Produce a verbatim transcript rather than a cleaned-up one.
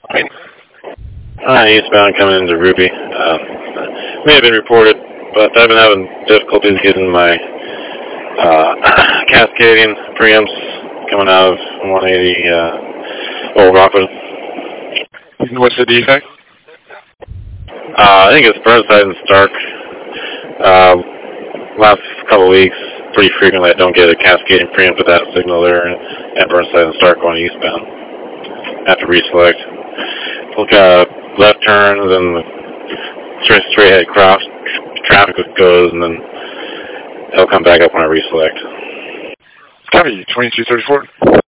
Hi, eastbound coming into Ruby. Uh, may have been reported, but I've been having difficulties getting my uh, cascading preamps coming out of one eighty uh, Old Rockwood. What's the defect? Uh, I think it's Burnside and Stark. Uh, last couple of weeks, pretty frequently I don't get a cascading preamp with that signal there at Burnside and Stark going eastbound. I have to reselect. Look at left turn, then the straight, straight head cross traffic goes, and then it'll come back up when I reselect. Copy, twenty-two thirty-four.